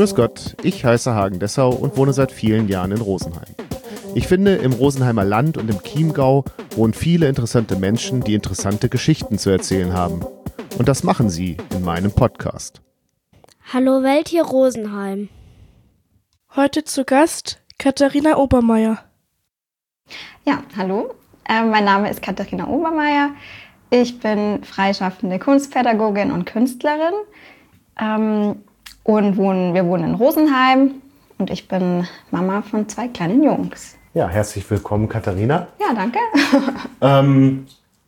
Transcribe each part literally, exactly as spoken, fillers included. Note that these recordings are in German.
Grüß Gott, ich heiße Hagen Dessau und wohne seit vielen Jahren in Rosenheim. Ich finde, im Rosenheimer Land und im Chiemgau wohnen viele interessante Menschen, die interessante Geschichten zu erzählen haben. Und das machen sie in meinem Podcast. Hallo Welt, hier Rosenheim. Heute zu Gast Katharina Obermeier. Ja, hallo. Äh, mein Name ist Katharina Obermeier. Ich bin freischaffende Kunstpädagogin und Künstlerin. Ähm, und wohnen, wir wohnen in Rosenheim. Und ich bin Mama von zwei kleinen Jungs. Ja, herzlich willkommen, Katharina. Ja, danke. ähm,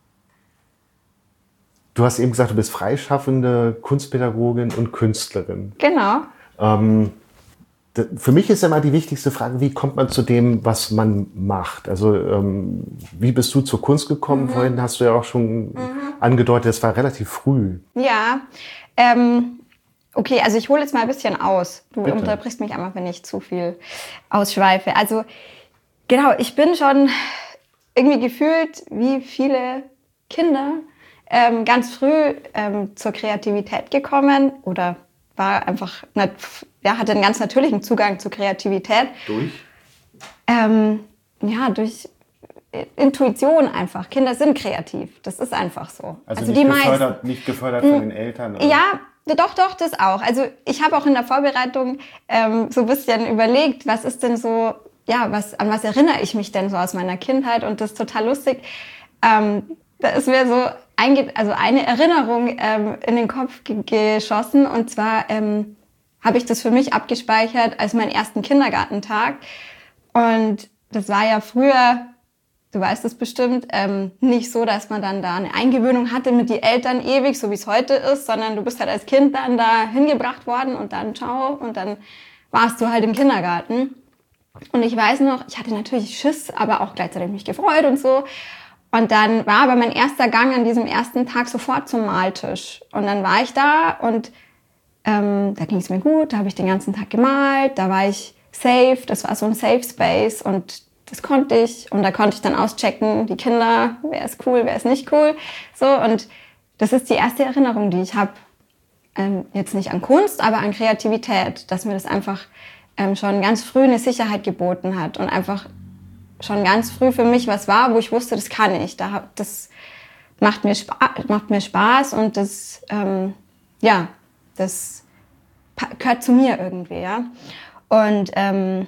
du hast eben gesagt, du bist freischaffende Kunstpädagogin und Künstlerin. Genau. Ähm, d- für mich ist immer die wichtigste Frage, wie kommt man zu dem, was man macht? Also ähm, wie bist du zur Kunst gekommen? Mhm. Vorhin hast du ja auch schon mhm. angedeutet, es war relativ früh. Ja, ähm, okay, also ich hole jetzt mal ein bisschen aus. Du Bitte. Unterbrichst mich einmal, wenn ich zu viel ausschweife. Also genau, ich bin schon irgendwie gefühlt, wie viele Kinder, ähm, ganz früh ähm, zur Kreativität gekommen oder war einfach, ja, hatte einen ganz natürlichen Zugang zur Kreativität. Durch? Ähm, ja, durch Intuition einfach. Kinder sind kreativ, das ist einfach so. Also, also nicht, die gefördert, meisten. nicht gefördert von den Eltern? Oder? Ja, doch, doch, das auch. Also ich habe auch in der Vorbereitung ähm, so ein bisschen überlegt, was ist denn so, ja, was, an was erinnere ich mich denn so aus meiner Kindheit? Und das ist total lustig. Ähm, da ist mir so einge- also eine Erinnerung ähm, in den Kopf ge- geschossen. Und zwar ähm, habe ich das für mich abgespeichert als meinen ersten Kindergartentag. Und das war ja früher, du weißt es bestimmt, ähm, nicht so, dass man dann da eine Eingewöhnung hatte mit den Eltern ewig, so wie es heute ist, sondern du bist halt als Kind dann da hingebracht worden und dann ciao und dann warst du halt im Kindergarten. Und ich weiß noch, ich hatte natürlich Schiss, aber auch gleichzeitig mich gefreut und so. Und dann war aber mein erster Gang an diesem ersten Tag sofort zum Maltisch. Und dann war ich da und ähm, da ging es mir gut, da habe ich den ganzen Tag gemalt, da war ich safe, das war so ein Safe Space und das konnte ich und da konnte ich dann auschecken, die Kinder, wer ist cool, wer ist nicht cool. So, und das ist die erste Erinnerung, die ich habe. Ähm, jetzt nicht an Kunst, aber an Kreativität, dass mir das einfach ähm, schon ganz früh eine Sicherheit geboten hat und einfach schon ganz früh für mich was war, wo ich wusste, das kann ich. Da hab, das macht mir, Spa- macht mir Spaß und das, ähm, ja, das pa- gehört zu mir irgendwie, ja. Und ähm,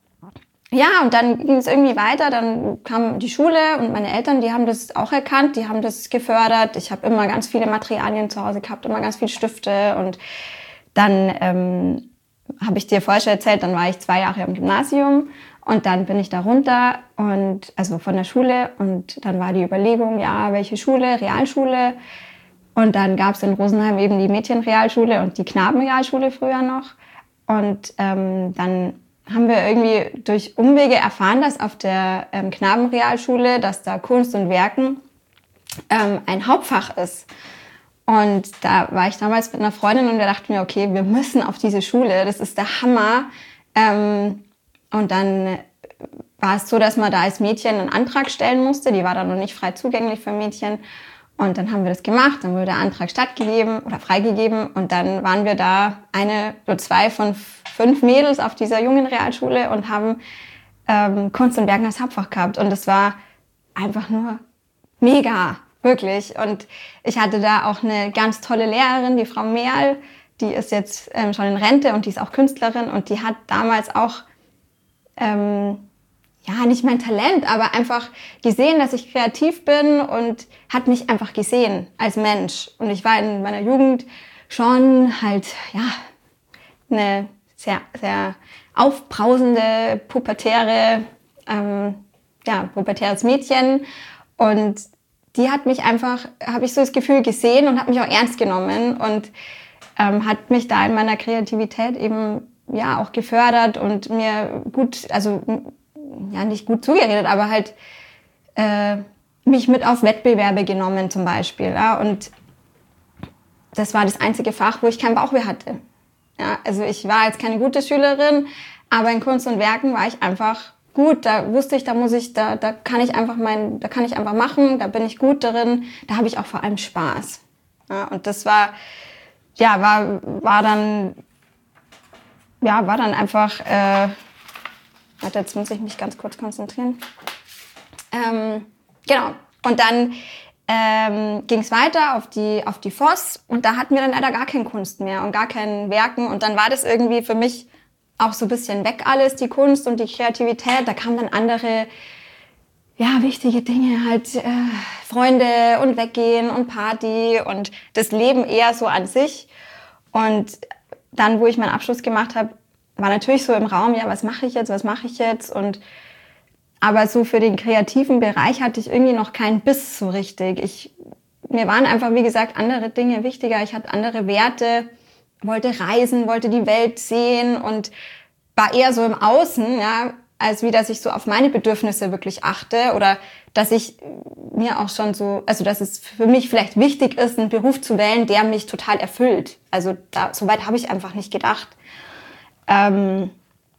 ja, und dann ging es irgendwie weiter, dann kam die Schule und meine Eltern, die haben das auch erkannt, die haben das gefördert. Ich habe immer ganz viele Materialien zu Hause gehabt, immer ganz viele Stifte und dann ähm, habe ich dir vorher schon erzählt, dann war ich zwei Jahre im Gymnasium und dann bin ich da runter und also von der Schule und dann war die Überlegung, ja, welche Schule, Realschule und dann gab es in Rosenheim eben die Mädchenrealschule und die Knabenrealschule früher noch und ähm, dann haben wir irgendwie durch Umwege erfahren, dass auf der ähm, Knabenrealschule, dass da Kunst und Werken ähm, ein Hauptfach ist. Und da war ich damals mit einer Freundin und wir dachten mir, okay, wir müssen auf diese Schule, das ist der Hammer. Ähm, und dann war es so, dass man da als Mädchen einen Antrag stellen musste, die war dann noch nicht frei zugänglich für Mädchen. Und dann haben wir das gemacht, dann wurde der Antrag stattgegeben oder freigegeben und dann waren wir da eine oder zwei von fünf Mädels auf dieser jungen Realschule und haben ähm, Kunst und Werken als Hauptfach gehabt. Und das war einfach nur mega, wirklich. Und ich hatte da auch eine ganz tolle Lehrerin, die Frau Mehl, die ist jetzt ähm, schon in Rente und die ist auch Künstlerin und die hat damals auch ähm, ja, nicht mein Talent, aber einfach gesehen, dass ich kreativ bin und hat mich einfach gesehen als Mensch. Und ich war in meiner Jugend schon halt, ja, eine sehr, sehr aufbrausende, pubertäre, ähm, ja, pubertäres Mädchen. Und die hat mich einfach, habe ich so das Gefühl, gesehen und hat mich auch ernst genommen und ähm, hat mich da in meiner Kreativität eben, ja, auch gefördert und mir gut, also ja, nicht gut zugeredet, aber halt äh, mich mit auf Wettbewerbe genommen zum Beispiel. Ja? Und das war das einzige Fach, wo ich kein Bauchweh hatte. Ja? Also ich war jetzt keine gute Schülerin, aber in Kunst und Werken war ich einfach gut. Da wusste ich, da muss ich, da, da kann ich einfach mein, da kann ich einfach machen, da bin ich gut darin, da habe ich auch vor allem Spaß. Ja? Und das war, ja, war, war dann ja, war dann einfach, äh, warte, jetzt muss ich mich ganz kurz konzentrieren. Ähm, genau, und dann ähm, ging es weiter auf die, auf die Voss und da hatten wir dann leider gar keine Kunst mehr und gar kein Werken und dann war das irgendwie für mich auch so ein bisschen weg alles, die Kunst und die Kreativität. Da kamen dann andere, ja, wichtige Dinge, halt äh, Freunde und Weggehen und Party und das Leben eher so an sich. Und dann, wo ich meinen Abschluss gemacht habe, war natürlich so im Raum, ja, was mache ich jetzt, was mache ich jetzt? Und aber so für den kreativen Bereich hatte ich irgendwie noch keinen Biss so richtig. Ich, mir waren einfach, wie gesagt, andere Dinge wichtiger. Ich hatte andere Werte, wollte reisen, wollte die Welt sehen und war eher so im Außen, ja, als wie, dass ich so auf meine Bedürfnisse wirklich achte oder dass ich mir auch schon so, also dass es für mich vielleicht wichtig ist, einen Beruf zu wählen, der mich total erfüllt. Also da, so weit habe ich einfach nicht gedacht. Ähm,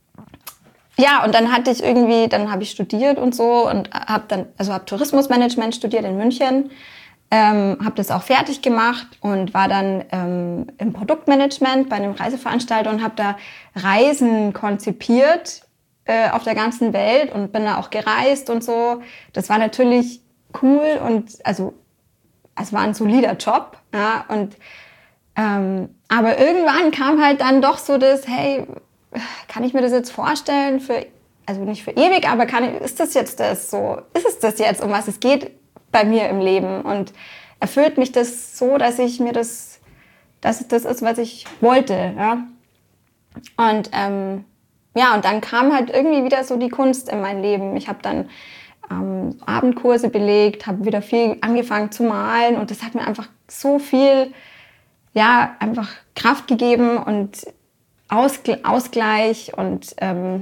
Ja, und dann hatte ich irgendwie, dann habe ich studiert und so und habe dann, also habe Tourismusmanagement studiert in München, ähm, habe das auch fertig gemacht und war dann ähm, im Produktmanagement bei einem Reiseveranstalter und habe da Reisen konzipiert äh, auf der ganzen Welt und bin da auch gereist und so. Das war natürlich cool und also es war ein solider Job, ja, und ähm, aber irgendwann kam halt dann doch so das, hey, kann ich mir das jetzt vorstellen für, also nicht für ewig, aber kann ich, ist das jetzt das so, ist es das jetzt, um was es geht bei mir im Leben und erfüllt mich das so, dass ich mir das, dass es das ist, was ich wollte, ja. Und ähm, ja, und dann kam halt irgendwie wieder so die Kunst in mein Leben. Ich habe dann ähm, Abendkurse belegt, habe wieder viel angefangen zu malen und das hat mir einfach so viel, ja, einfach Kraft gegeben und Ausgl- Ausgleich und ähm,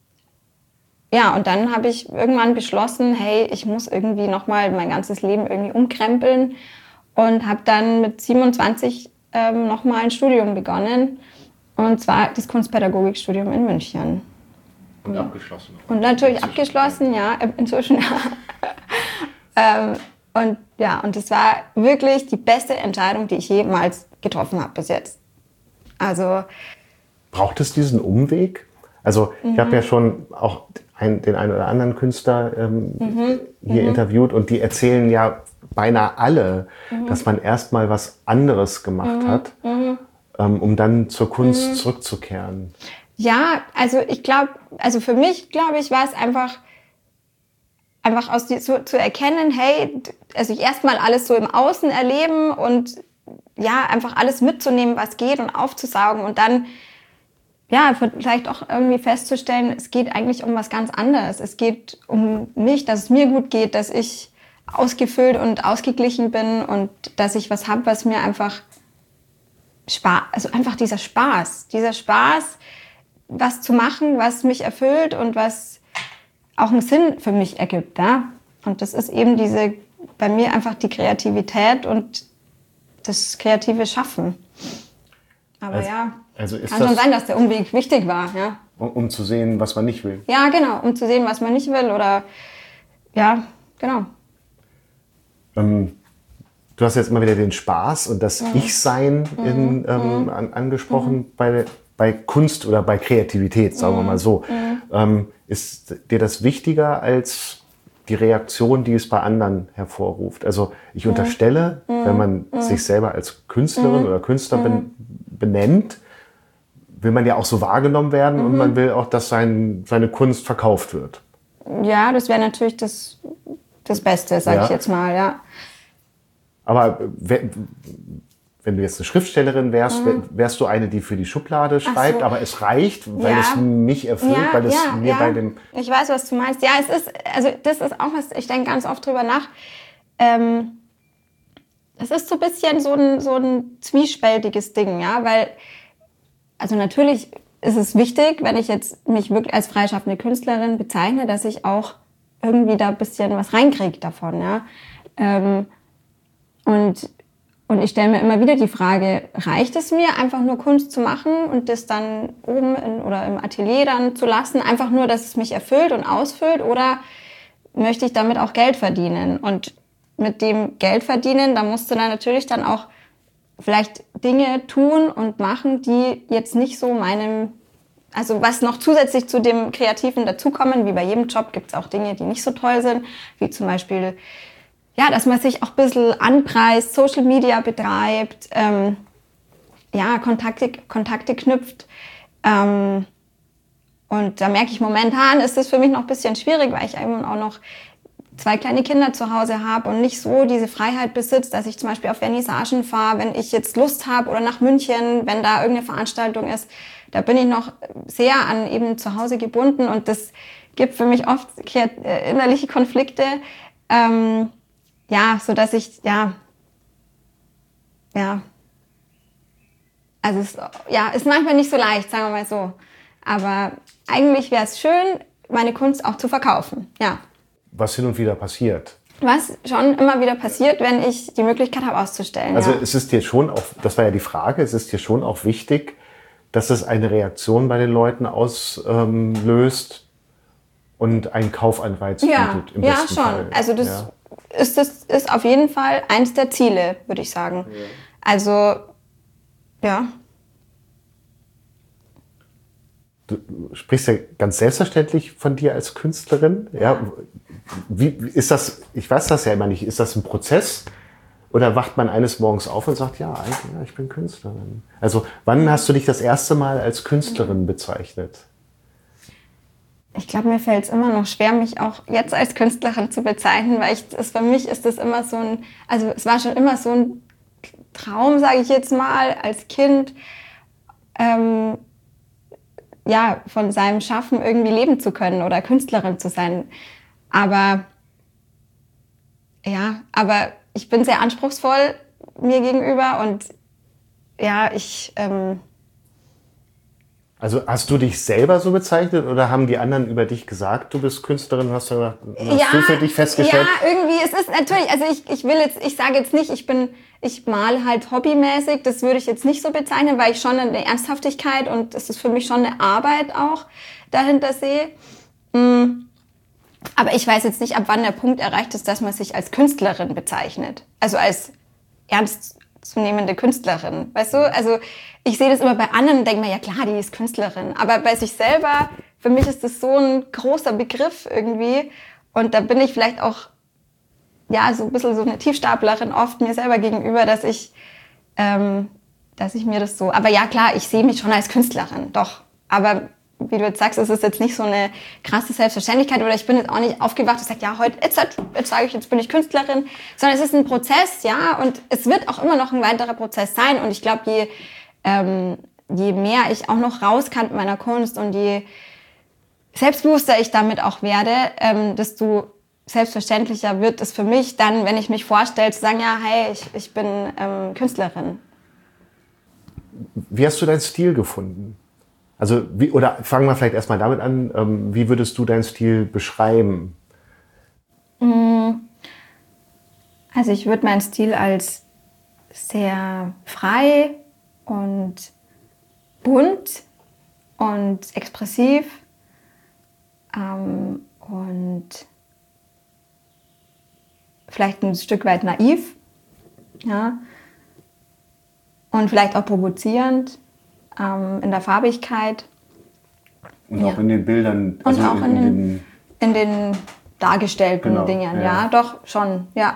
ja, und dann habe ich irgendwann beschlossen, hey, ich muss irgendwie nochmal mein ganzes Leben irgendwie umkrempeln und habe dann mit siebenundzwanzig ähm, nochmal ein Studium begonnen und zwar das Kunstpädagogikstudium in München. Und abgeschlossen. Und natürlich inzwischen abgeschlossen, ja, inzwischen. ähm, und ja, und das war wirklich die beste Entscheidung, die ich jemals getroffen habe bis jetzt. Also braucht es diesen Umweg? Also ich mhm. habe ja schon auch ein, den einen oder anderen Künstler ähm, mhm. hier mhm. interviewt und die erzählen ja beinahe alle, mhm. dass man erstmal was anderes gemacht mhm. hat, mhm. ähm, um dann zur Kunst mhm. zurückzukehren. Ja, also ich glaube, also für mich, glaube ich, war es einfach, einfach aus die, so, zu erkennen, hey, also ich erstmal alles so im Außen erleben und ja, einfach alles mitzunehmen, was geht und aufzusaugen und dann ja, vielleicht auch irgendwie festzustellen, es geht eigentlich um was ganz anderes. Es geht um mich, dass es mir gut geht, dass ich ausgefüllt und ausgeglichen bin und dass ich was habe, was mir einfach Spaß, also einfach dieser Spaß, dieser Spaß, was zu machen, was mich erfüllt und was auch einen Sinn für mich ergibt. Ja? Und das ist eben diese, bei mir einfach die Kreativität und das kreative Schaffen. Aber also, ja, also ist kann das, schon sein, dass der Umweg wichtig war. Ja. Um, um zu sehen, was man nicht will. Ja, genau, um zu sehen, was man nicht will oder ja, genau. Ähm, du hast jetzt immer wieder den Spaß und das mhm. Ich-Sein in, mhm. ähm, an, angesprochen mhm. bei, bei Kunst oder bei Kreativität, sagen mhm. wir mal so. Mhm. Ähm, ist dir das wichtiger als die Reaktion, die es bei anderen hervorruft? Also ich mhm. unterstelle, mhm. wenn man mhm. sich selber als Künstlerin mhm. oder Künstler ben, benennt, will man ja auch so wahrgenommen werden mhm. und man will auch, dass sein, seine Kunst verkauft wird. Ja, das wäre natürlich das, das Beste, sage ja. ich jetzt mal, ja. Aber wenn, wenn du jetzt eine Schriftstellerin wärst, mhm. wärst du eine, die für die Schublade schreibt, so. Aber es reicht, weil ja. es mich erfüllt, ja, weil es ja, mir ja. bei dem... Ich weiß, was du meinst. Ja, es ist, also das ist auch was, ich denke ganz oft drüber nach. Ähm, es ist so ein bisschen so ein, so ein zwiespältiges Ding, ja, weil, also natürlich ist es wichtig, wenn ich jetzt mich wirklich als freischaffende Künstlerin bezeichne, dass ich auch irgendwie da ein bisschen was reinkriege davon, ja. Ähm, und Und ich stelle mir immer wieder die Frage, reicht es mir, einfach nur Kunst zu machen und das dann oben in, oder im Atelier dann zu lassen, einfach nur, dass es mich erfüllt und ausfüllt, oder möchte ich damit auch Geld verdienen? Und mit dem Geld verdienen, da musst du dann natürlich dann auch vielleicht Dinge tun und machen, die jetzt nicht so meinem Also was noch zusätzlich zu dem Kreativen dazukommen, wie bei jedem Job, gibt es auch Dinge, die nicht so toll sind, wie zum Beispiel, ja, dass man sich auch ein bisschen anpreist, Social Media betreibt, ähm, ja, Kontakte, Kontakte knüpft. Ähm, und da merke ich, momentan ist das für mich noch ein bisschen schwierig, weil ich eben auch noch zwei kleine Kinder zu Hause habe und nicht so diese Freiheit besitze, dass ich zum Beispiel auf Vernissagen fahre, wenn ich jetzt Lust habe, oder nach München, wenn da irgendeine Veranstaltung ist. Da bin ich noch sehr an eben zu Hause gebunden und das gibt für mich oft innerliche Konflikte. Ähm, ja, so dass ich, ja, ja, also es ja, ist manchmal nicht so leicht, sagen wir mal so. Aber eigentlich wäre es schön, meine Kunst auch zu verkaufen, ja. Was hin und wieder passiert. Was schon immer wieder passiert, wenn ich die Möglichkeit habe, auszustellen. Also ja. es ist dir schon auch, das war ja die Frage, es ist dir schon auch wichtig, dass es eine Reaktion bei den Leuten auslöst und einen Kaufanreiz ja, bietet. Im ja, besten schon. Fall. Also das, ja. ist, das ist auf jeden Fall eins der Ziele, würde ich sagen. Ja. Also, ja. Du sprichst ja ganz selbstverständlich von dir als Künstlerin. Ja. Wie ist das? Ich weiß das ja immer nicht. Ist das ein Prozess? Oder wacht man eines Morgens auf und sagt, ja, eigentlich, ja, ich bin Künstlerin. Also wann hast du dich das erste Mal als Künstlerin bezeichnet? Ich glaube, mir fällt es immer noch schwer, mich auch jetzt als Künstlerin zu bezeichnen, weil ich, das, für mich ist das immer so ein, also es war schon immer so ein Traum, sage ich jetzt mal, als Kind, ähm, ja, von seinem Schaffen irgendwie leben zu können oder Künstlerin zu sein. Aber, ja, aber ich bin sehr anspruchsvoll mir gegenüber und ja, ich... Ähm also hast du dich selber so bezeichnet oder haben die anderen über dich gesagt, du bist Künstlerin? Hast du, hast ja, du für dich festgestellt? Ja, irgendwie, es ist natürlich, also ich, ich will jetzt, ich sage jetzt nicht, ich bin, ich male halt hobbymäßig, das würde ich jetzt nicht so bezeichnen, weil ich schon eine Ernsthaftigkeit und es ist für mich schon eine Arbeit auch dahinter sehe. Mhm. Aber ich weiß jetzt nicht, ab wann der Punkt erreicht ist, dass man sich als Künstlerin bezeichnet. Also als ernstzunehmende Künstlerin. Weißt du? Also ich sehe das immer bei anderen und denke mir, ja klar, die ist Künstlerin. Aber bei sich selber, für mich ist das so ein großer Begriff irgendwie. Und da bin ich vielleicht auch, ja, so ein bisschen so eine Tiefstaplerin oft mir selber gegenüber, dass ich, ähm, dass ich mir das so... Aber ja, klar, ich sehe mich schon als Künstlerin, doch. Aber... wie du jetzt sagst, es ist jetzt nicht so eine krasse Selbstverständlichkeit oder ich bin jetzt auch nicht aufgewacht und sage, ja, heute, jetzt, jetzt sage ich, jetzt bin ich Künstlerin, sondern es ist ein Prozess, ja, und es wird auch immer noch ein weiterer Prozess sein und ich glaube, je, ähm, je mehr ich auch noch raus kann mit meiner Kunst und je selbstbewusster ich damit auch werde, ähm, desto selbstverständlicher wird es für mich dann, wenn ich mich vorstelle, zu sagen, ja, hey, ich, ich bin ähm, Künstlerin. Wie hast du deinen Stil gefunden? Also, wie, oder fangen wir vielleicht erstmal damit an, ähm, wie würdest du deinen Stil beschreiben? Also ich würde meinen Stil als sehr frei und bunt und expressiv ähm, und vielleicht ein Stück weit naiv, ja, und vielleicht auch provozierend. In der Farbigkeit. Und ja. auch in den Bildern. Also und auch in, in, den, den, in den dargestellten genau, Dingen, ja. ja, doch, schon, ja.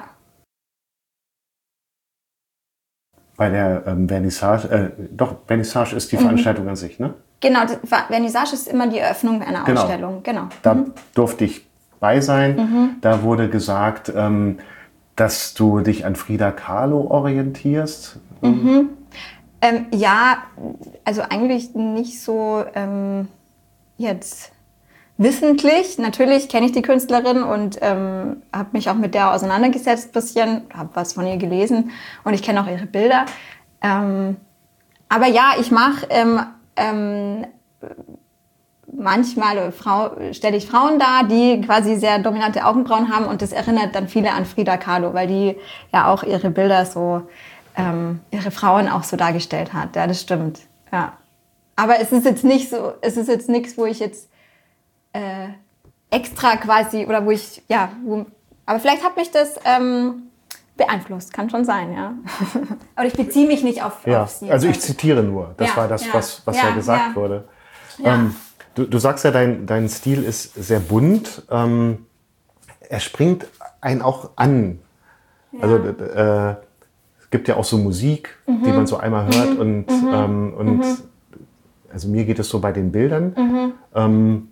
Bei der ähm, Vernissage, äh, doch, Vernissage ist die mhm. Veranstaltung an sich, ne? Genau, Vernissage ist immer die Eröffnung einer genau. Ausstellung, genau. Da mhm. durfte ich bei sein. Mhm. Da wurde gesagt, ähm, dass du dich an Frida Kahlo orientierst. Mhm. Ähm, ja, also eigentlich nicht so ähm, jetzt wissentlich. Natürlich kenne ich die Künstlerin und ähm, habe mich auch mit der auseinandergesetzt ein bisschen, habe was von ihr gelesen und ich kenne auch ihre Bilder. Ähm, aber ja, ich mache ähm, ähm, manchmal Frau, stelle ich Frauen dar, die quasi sehr dominante Augenbrauen haben und das erinnert dann viele an Frida Kahlo, weil die ja auch ihre Bilder so Ähm, ihre Frauen auch so dargestellt hat. Ja, das stimmt. Ja. Aber es ist jetzt nicht so, es ist jetzt nichts, wo ich jetzt äh, extra quasi, oder wo ich, ja, wo, aber vielleicht hat mich das ähm, beeinflusst, kann schon sein, ja. Aber ich beziehe mich nicht auf, ja, auf sie. Also ich zitiere nur, das ja, war das, ja, was, was ja, ja gesagt ja. wurde. Ja. Ähm, du, du sagst ja, dein, dein Stil ist sehr bunt. Ähm, er springt einen auch an. Ja. Also äh, es gibt ja auch so Musik, mhm. die man so einmal hört. Mhm. Und, mhm. ähm, und mhm. also mir geht es so bei den Bildern. Mhm. Ähm,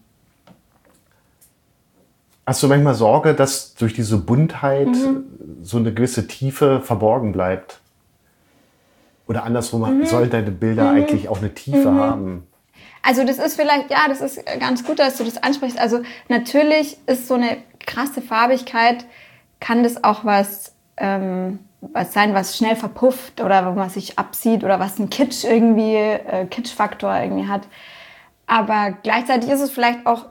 hast du manchmal Sorge, dass durch diese Buntheit mhm. so eine gewisse Tiefe verborgen bleibt? Oder andersrum, mhm. sollen deine Bilder mhm. eigentlich auch eine Tiefe mhm. haben? Also das ist vielleicht, ja, das ist ganz gut, dass du das ansprichst. Also natürlich ist so eine krasse Farbigkeit, kann das auch was, ähm, was sein, was schnell verpufft oder wo man sich absieht oder was einen Kitsch irgendwie, äh, Kitschfaktor irgendwie hat. Aber gleichzeitig ist es vielleicht auch,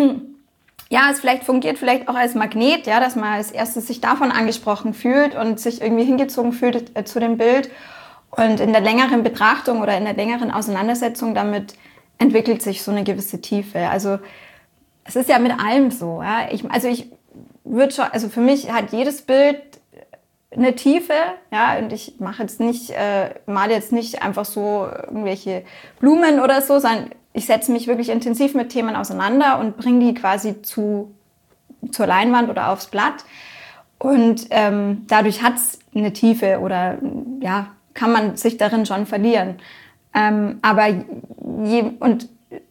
ja, es vielleicht fungiert vielleicht auch als Magnet, ja, dass man als erstes sich davon angesprochen fühlt und sich irgendwie hingezogen fühlt äh, zu dem Bild. Und in der längeren Betrachtung oder in der längeren Auseinandersetzung damit entwickelt sich so eine gewisse Tiefe. Also es ist ja mit allem so. Ja. Ich, also ich würde schon, also für mich hat jedes Bild eine Tiefe, ja, und ich mache jetzt nicht, äh, male jetzt nicht einfach so irgendwelche Blumen oder so, sondern ich setze mich wirklich intensiv mit Themen auseinander und bringe die quasi zu, zur Leinwand oder aufs Blatt. Und ähm, dadurch hat es eine Tiefe oder ja, kann man sich darin schon verlieren. Ähm, aber je, und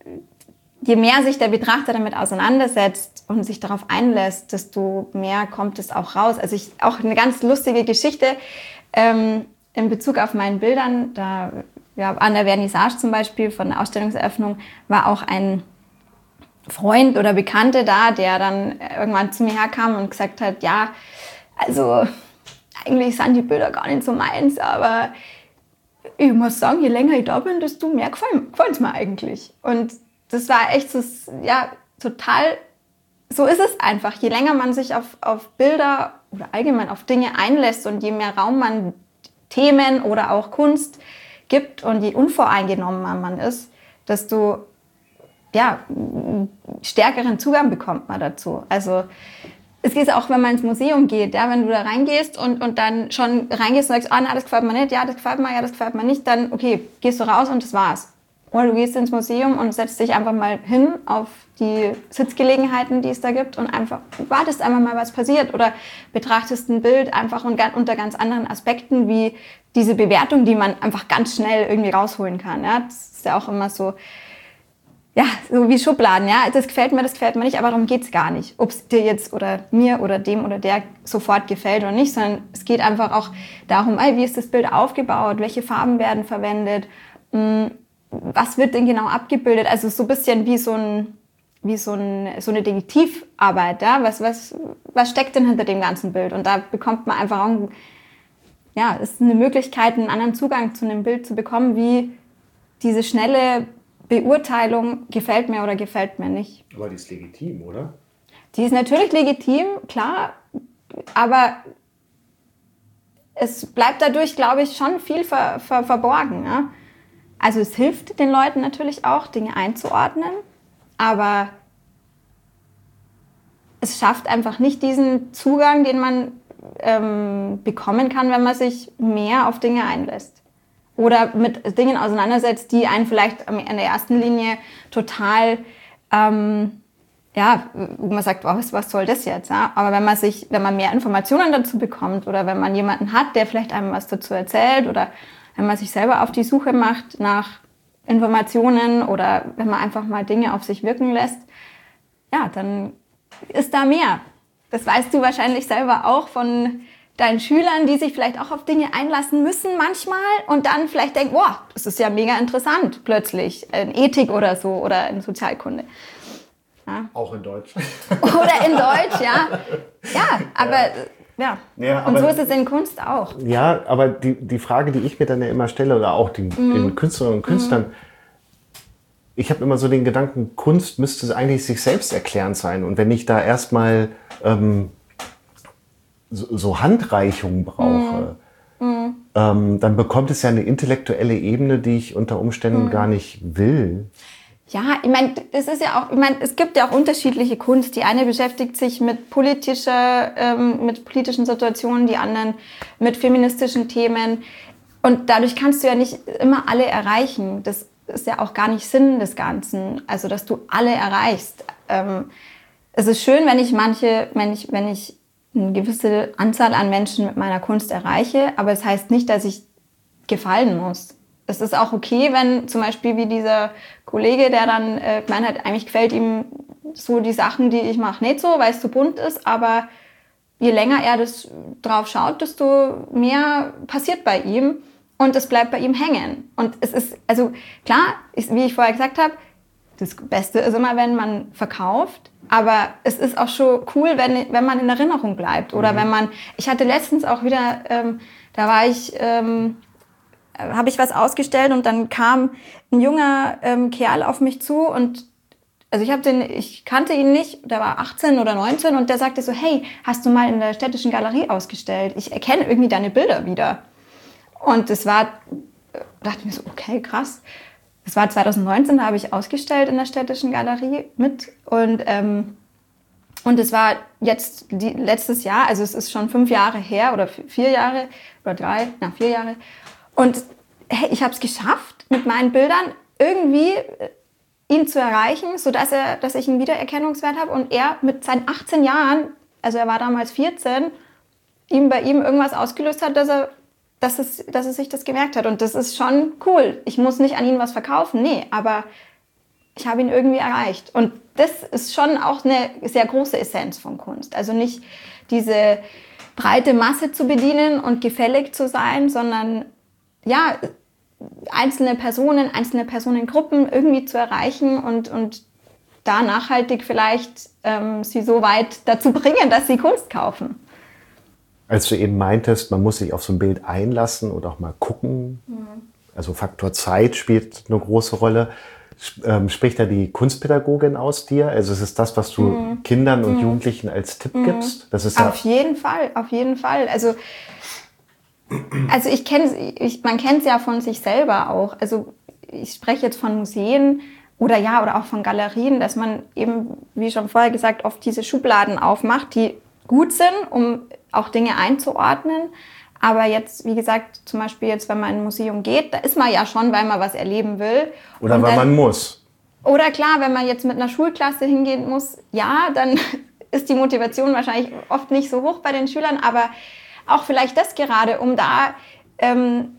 je mehr sich der Betrachter damit auseinandersetzt und sich darauf einlässt, desto mehr kommt es auch raus. Also ich, auch eine ganz lustige Geschichte ähm, in Bezug auf meinen Bildern. Da, ja, an der Vernissage zum Beispiel von der Ausstellungseröffnung war auch ein Freund oder Bekannte da, der dann irgendwann zu mir herkam und gesagt hat, ja, also eigentlich sind die Bilder gar nicht so meins, aber ich muss sagen, je länger ich da bin, desto mehr gefallen es mir eigentlich. Und das war echt so, ja, total, so ist es einfach. Je länger man sich auf, auf Bilder oder allgemein auf Dinge einlässt und je mehr Raum man Themen oder auch Kunst gibt und je unvoreingenommener man ist, desto ja, stärkeren Zugang bekommt man dazu. Also es geht auch, wenn man ins Museum geht, ja, wenn du da reingehst und, und dann schon reingehst und sagst, ah, na, das gefällt mir nicht, ja, das gefällt mir, ja, das gefällt mir nicht, dann, okay, gehst du raus und das war's. Oder du gehst ins Museum und setzt dich einfach mal hin auf die Sitzgelegenheiten, die es da gibt und einfach wartest einfach mal, was passiert oder betrachtest ein Bild einfach unter ganz anderen Aspekten wie diese Bewertung, die man einfach ganz schnell irgendwie rausholen kann. Ja, das ist ja auch immer so, ja, so wie Schubladen, ja, das gefällt mir, das gefällt mir nicht, aber darum geht's gar nicht, ob es dir jetzt oder mir oder dem oder der sofort gefällt oder nicht, sondern es geht einfach auch darum, ey, wie ist das Bild aufgebaut, welche Farben werden verwendet, was wird denn genau abgebildet, also so ein bisschen wie so, ein, wie so, ein, so eine Detektivarbeit, ja, was, was, was steckt denn hinter dem ganzen Bild und da bekommt man einfach auch, ja, ist eine Möglichkeit, einen anderen Zugang zu einem Bild zu bekommen, wie diese schnelle Beurteilung, gefällt mir oder gefällt mir nicht. Aber die ist legitim, oder? Die ist natürlich legitim, klar, aber es bleibt dadurch, glaube ich, schon viel ver, ver, verborgen. Ja? Also es hilft den Leuten natürlich auch, Dinge einzuordnen, aber es schafft einfach nicht diesen Zugang, den man ähm, bekommen kann, wenn man sich mehr auf Dinge einlässt. Oder mit Dingen auseinandersetzt, die einen vielleicht in der ersten Linie total, ähm, ja, wo man sagt, oh, was, was soll das jetzt? Ja? Aber wenn man sich, wenn man mehr Informationen dazu bekommt oder wenn man jemanden hat, der vielleicht einem was dazu erzählt oder wenn man sich selber auf die Suche macht nach Informationen oder wenn man einfach mal Dinge auf sich wirken lässt, ja, dann ist da mehr. Das weißt du wahrscheinlich selber auch von deinen Schülern, die sich vielleicht auch auf Dinge einlassen müssen manchmal und dann vielleicht denken, wow, das ist ja mega interessant plötzlich, in Ethik oder so oder in Sozialkunde. Ja. Auch in Deutsch. Oder in Deutsch, ja. Ja, aber ja. ja und aber, so ist es in Kunst auch. Ja, aber die, die Frage, die ich mir dann ja immer stelle oder auch den, mm. den Künstlerinnen und Künstlern, mm. ich habe immer so den Gedanken, Kunst müsste eigentlich sich selbst erklärend sein und wenn ich da erstmal ähm, So, so Handreichungen brauche, mm. ähm, dann bekommt es ja eine intellektuelle Ebene, die ich unter Umständen mm. gar nicht will. Ja, ich meine, das ist ja auch, ich meine, es gibt ja auch unterschiedliche Kunst. Die eine beschäftigt sich mit politischer, ähm, mit politischen Situationen, die anderen mit feministischen Themen. Und dadurch kannst du ja nicht immer alle erreichen. Das ist ja auch gar nicht Sinn des Ganzen, also dass du alle erreichst. Ähm, es ist schön, wenn ich manche, wenn ich, wenn ich eine gewisse Anzahl an Menschen mit meiner Kunst erreiche, aber es heißt nicht, dass ich gefallen muss. Es ist auch okay, wenn zum Beispiel wie dieser Kollege, der dann äh, gemeint hat, eigentlich gefällt ihm so die Sachen, die ich mache, nicht so, weil es so bunt ist, aber je länger er das drauf schaut, desto mehr passiert bei ihm und es bleibt bei ihm hängen. Und es ist, also klar, ist, wie ich vorher gesagt habe, das Beste ist immer, wenn man verkauft, aber es ist auch schon cool, wenn, wenn man in Erinnerung bleibt. Oder mhm. wenn man, ich hatte letztens auch wieder, ähm, da war ich, ähm, habe ich was ausgestellt und dann kam ein junger ähm, Kerl auf mich zu und also ich habe den, ich kannte ihn nicht, der war achtzehn oder neunzehn und der sagte so, hey, hast du mal in der Städtischen Galerie ausgestellt? Ich erkenne irgendwie deine Bilder wieder. Und das war, dachte ich mir so, okay, krass. Das war zwanzig neunzehn, da habe ich ausgestellt in der Städtischen Galerie mit und ähm, und es war jetzt die, letztes Jahr, also es ist schon fünf Jahre her oder vier Jahre oder drei, na vier Jahre. Und hey, ich habe es geschafft, mit meinen Bildern irgendwie ihn zu erreichen, sodass er, dass ich einen Wiedererkennungswert habe und er mit seinen achtzehn Jahren, also er war damals vierzehn, ihm bei ihm irgendwas ausgelöst hat, dass er, dass es, dass er sich das gemerkt hat. Und das ist schon cool. Ich muss nicht an ihn was verkaufen, nee, aber ich habe ihn irgendwie erreicht. Und das ist schon auch eine sehr große Essenz von Kunst. Also nicht diese breite Masse zu bedienen und gefällig zu sein, sondern ja, einzelne Personen, einzelne Personengruppen irgendwie zu erreichen und, und da nachhaltig vielleicht ähm, sie so weit dazu bringen, dass sie Kunst kaufen. Als du eben meintest, man muss sich auf so ein Bild einlassen und auch mal gucken, mhm. also Faktor Zeit spielt eine große Rolle. Ähm, spricht da die Kunstpädagogin aus dir? Also ist es das, was du mhm. Kindern und mhm. Jugendlichen als Tipp mhm. gibst? Das ist ja auf jeden Fall, auf jeden Fall. Also Also ich kenne, ich, man kennt es ja von sich selber auch. Also ich spreche jetzt von Museen oder ja oder auch von Galerien, dass man eben, wie schon vorher gesagt, oft diese Schubladen aufmacht, die gut sind, um auch Dinge einzuordnen. Aber jetzt, wie gesagt, zum Beispiel jetzt, wenn man in ein Museum geht, da ist man ja schon, weil man was erleben will. Oder weil man muss. Oder klar, wenn man jetzt mit einer Schulklasse hingehen muss, ja, dann ist die Motivation wahrscheinlich oft nicht so hoch bei den Schülern, aber auch vielleicht das gerade, um da, ähm,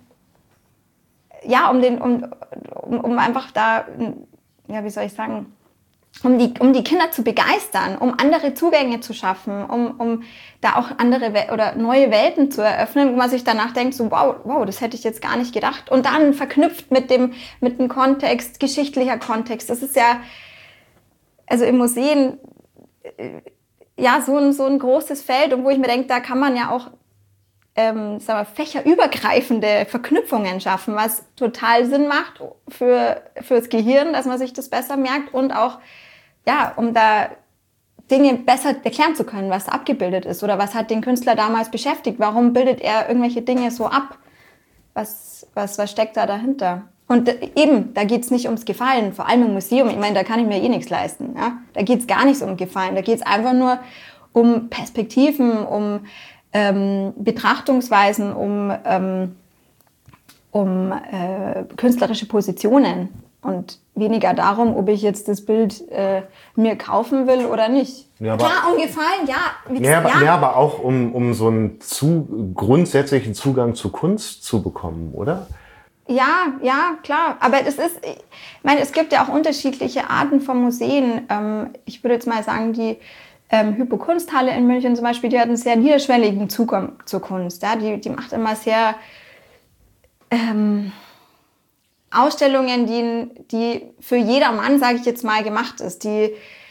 ja, um, den, um, um, um einfach da, ja, wie soll ich sagen, um die, um die Kinder zu begeistern, um andere Zugänge zu schaffen, um, um da auch andere We- oder neue Welten zu eröffnen, wo man sich danach denkt, so wow, wow, das hätte ich jetzt gar nicht gedacht. Und dann verknüpft mit dem, mit dem Kontext, geschichtlicher Kontext. Das ist ja, also im Museen, ja, so ein, so ein großes Feld, und wo ich mir denke, da kann man ja auch Ähm, sagen wir, fächerübergreifende Verknüpfungen schaffen, was total Sinn macht für fürs Gehirn, dass man sich das besser merkt und auch, ja, um da Dinge besser erklären zu können, was abgebildet ist oder was hat den Künstler damals beschäftigt, warum bildet er irgendwelche Dinge so ab, was, was, was steckt da dahinter. Und eben, da geht's nicht ums Gefallen, vor allem im Museum, ich meine, da kann ich mir eh nichts leisten, ja? Da geht's gar nicht um Gefallen, da geht's einfach nur um Perspektiven, um Ähm, Betrachtungsweisen, um, ähm, um äh, künstlerische Positionen und weniger darum, ob ich jetzt das Bild äh, mir kaufen will oder nicht. Ja, aber, klar, um Gefallen, ja. Wie, ja, aber, ja. ja, aber auch um, um so einen zu, grundsätzlichen Zugang zu Kunst zu bekommen, oder? Ja, ja, klar. Aber es ist, ich meine, es gibt ja auch unterschiedliche Arten von Museen. Ähm, ich würde jetzt mal sagen, die Ähm, Hypo-Kunsthalle in München zum Beispiel, die hat einen sehr niederschwelligen Zugang zur Kunst. Ja? Die, die macht immer sehr ähm, Ausstellungen, die, die für jedermann, sage ich jetzt mal, gemacht ist. Die,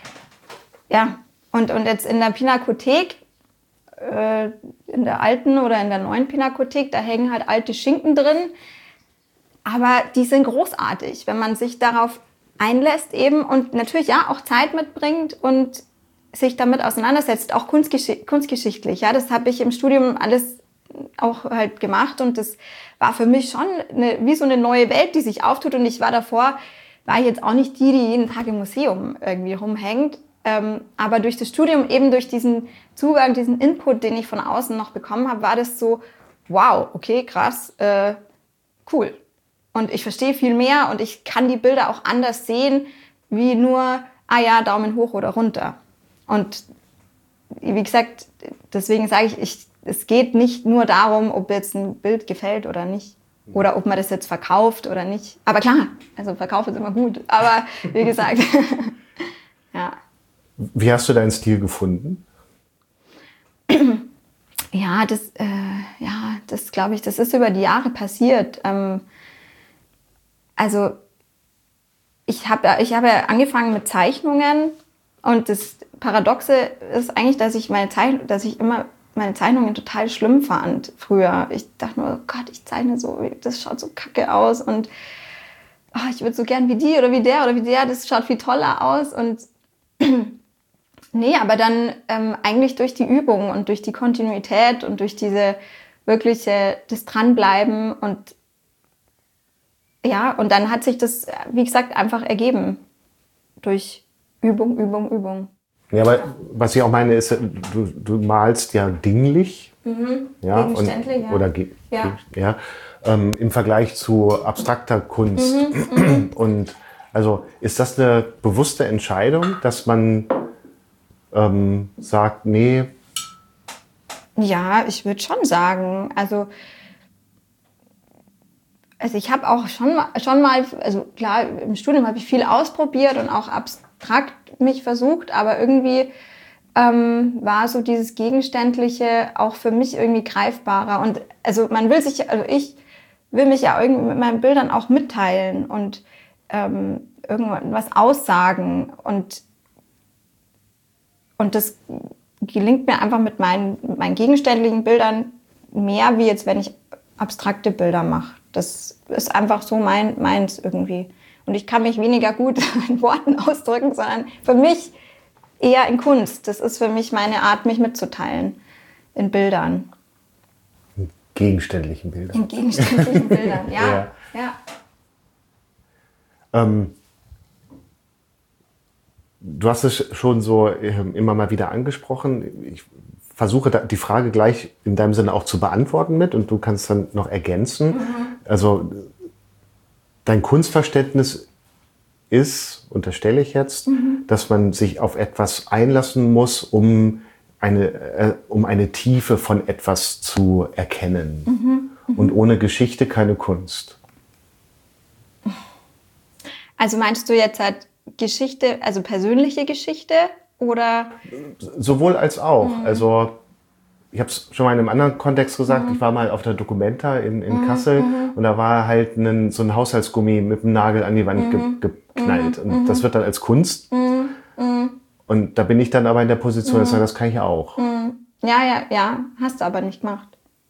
ja, und, und jetzt in der Pinakothek, äh, in der alten oder in der neuen Pinakothek, da hängen halt alte Schinken drin. Aber die sind großartig, wenn man sich darauf einlässt eben und natürlich ja auch Zeit mitbringt und sich damit auseinandersetzt, auch kunstgesch- kunstgeschichtlich. Ja, das habe ich im Studium alles auch halt gemacht und das war für mich schon eine, wie so eine neue Welt, die sich auftut. Und ich war davor, war ich jetzt auch nicht die, die jeden Tag im Museum irgendwie rumhängt. Ähm, aber durch das Studium, eben durch diesen Zugang, diesen Input, den ich von außen noch bekommen habe, war das so, wow, okay, krass, äh, cool. Und ich verstehe viel mehr und ich kann die Bilder auch anders sehen, wie nur, ah ja, Daumen hoch oder runter. Und wie gesagt, deswegen sage ich, ich, es geht nicht nur darum, ob jetzt ein Bild gefällt oder nicht. Oder ob man das jetzt verkauft oder nicht. Aber klar, also Verkauf ist immer gut. Aber wie gesagt, ja. Wie hast du deinen Stil gefunden? Ja, das, äh, ja, das glaube ich, das ist über die Jahre passiert. Ähm, also ich habe ich hab ja angefangen mit Zeichnungen und das Paradoxe ist eigentlich, dass ich meine Zeichnung, dass ich immer meine Zeichnungen total schlimm fand früher. Ich dachte nur, oh Gott, ich zeichne so, das schaut so kacke aus und oh, ich würde so gern wie die oder wie der oder wie der, das schaut viel toller aus und nee, aber dann ähm, eigentlich durch die Übung und durch die Kontinuität und durch diese wirkliche, das Dranbleiben und ja, und dann hat sich das, wie gesagt, einfach ergeben. Durch Übung, Übung, Übung. Ja, aber was ich auch meine, ist, du, du malst ja dinglich. Mhm. Ja, Gegenständlich, und, ja. Oder ge Ja. ja, ähm, im Vergleich zu abstrakter Kunst. Mhm, und also ist das eine bewusste Entscheidung, dass man ähm, sagt, nee. Ja, ich würde schon sagen, also Also ich habe auch schon mal, schon mal, also klar, im Studium habe ich viel ausprobiert und auch abstrakt mich versucht, aber irgendwie ähm, war so dieses Gegenständliche auch für mich irgendwie greifbarer. Und also man will sich, also ich will mich ja irgendwie mit meinen Bildern auch mitteilen und ähm, irgendwas aussagen. Und, und das gelingt mir einfach mit meinen, mit meinen gegenständlichen Bildern mehr, wie jetzt, wenn ich abstrakte Bilder mache. Das ist einfach so mein, meins irgendwie. Und ich kann mich weniger gut in Worten ausdrücken, sondern für mich eher in Kunst. Das ist für mich meine Art, mich mitzuteilen in Bildern. In gegenständlichen Bildern. In gegenständlichen Bildern, ja. ja. ja. Ähm, du hast es schon so immer mal wieder angesprochen. Ich versuche die Frage gleich in deinem Sinne auch zu beantworten mit und du kannst dann noch ergänzen. Mhm. Also dein Kunstverständnis ist, unterstelle ich jetzt, mhm. dass man sich auf etwas einlassen muss, um eine, äh, um eine Tiefe von etwas zu erkennen. Mhm. Mhm. Und ohne Geschichte keine Kunst. Also meinst du jetzt halt Geschichte, also persönliche Geschichte? Oder? Sowohl als auch. Mhm. Also ich habe es schon mal in einem anderen Kontext gesagt, mhm. ich war mal auf der Documenta in, in mhm. Kassel mhm. und da war halt ein, so ein Haushaltsgummi mit einem Nagel an die Wand mhm. ge, geknallt. Mhm. Und das wird dann als Kunst. Mhm. Und da bin ich dann aber in der Position, dass ich sage, das kann ich auch. Mhm. Ja, ja, ja, hast du aber nicht gemacht.